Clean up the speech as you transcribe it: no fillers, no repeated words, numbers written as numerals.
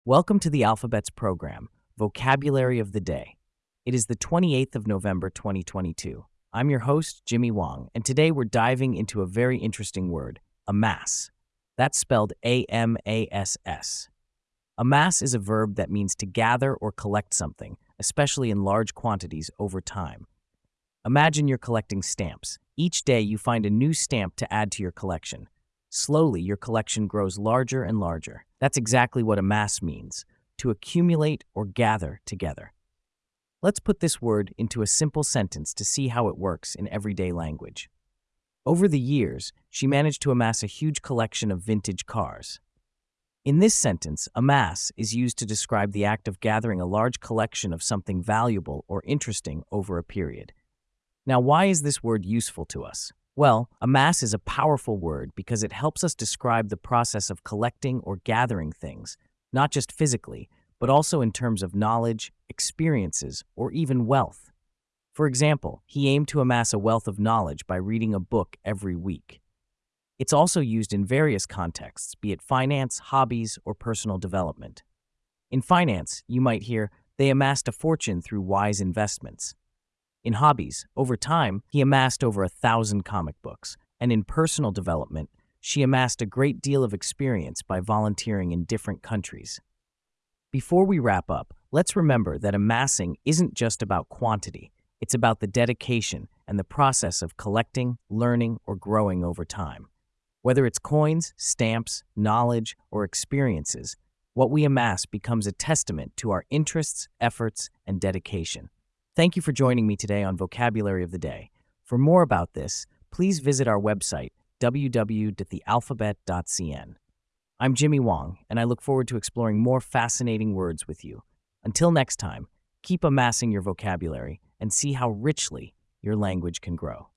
Welcome to the Alphabets program, Vocabulary of the Day. It is the 28th of November 2022. I'm your host, Jimmy Wong, and today we're diving into a very interesting word, amass. That's spelled A-M-A-S-S. Amass is a verb that means to gather or collect something, especially in large quantities over time. Imagine you're collecting stamps. Each day you find a new stamp to add to your collection. Slowly, your collection grows larger and larger. That's exactly what amass means, to accumulate or gather together. Let's put this word into a simple sentence to see how it works in everyday language. Over the years, she managed to amass a huge collection of vintage cars. In this sentence, amass is used to describe the act of gathering a large collection of something valuable or interesting over a period. Now, why is this word useful to us? Well, amass is a powerful word because it helps us describe the process of collecting or gathering things, not just physically, but also in terms of knowledge, experiences, or even wealth. For example, he aimed to amass a wealth of knowledge by reading a book every week. It's also used in various contexts, be it finance, hobbies, or personal development. In finance, you might hear, they amassed a fortune through wise investments. In hobbies, over time, he amassed over 1,000 comic books, and in personal development, she amassed a great deal of experience by volunteering in different countries. Before we wrap up, let's remember that amassing isn't just about quantity, it's about the dedication and the process of collecting, learning, or growing over time. Whether it's coins, stamps, knowledge, or experiences, what we amass becomes a testament to our interests, efforts, and dedication. Thank you for joining me today on Vocabulary of the Day. For more about this, please visit our website, www.thealphabet.cn. I'm Jimmy Wong, and I look forward to exploring more fascinating words with you. Until next time, keep amassing your vocabulary and see how richly your language can grow.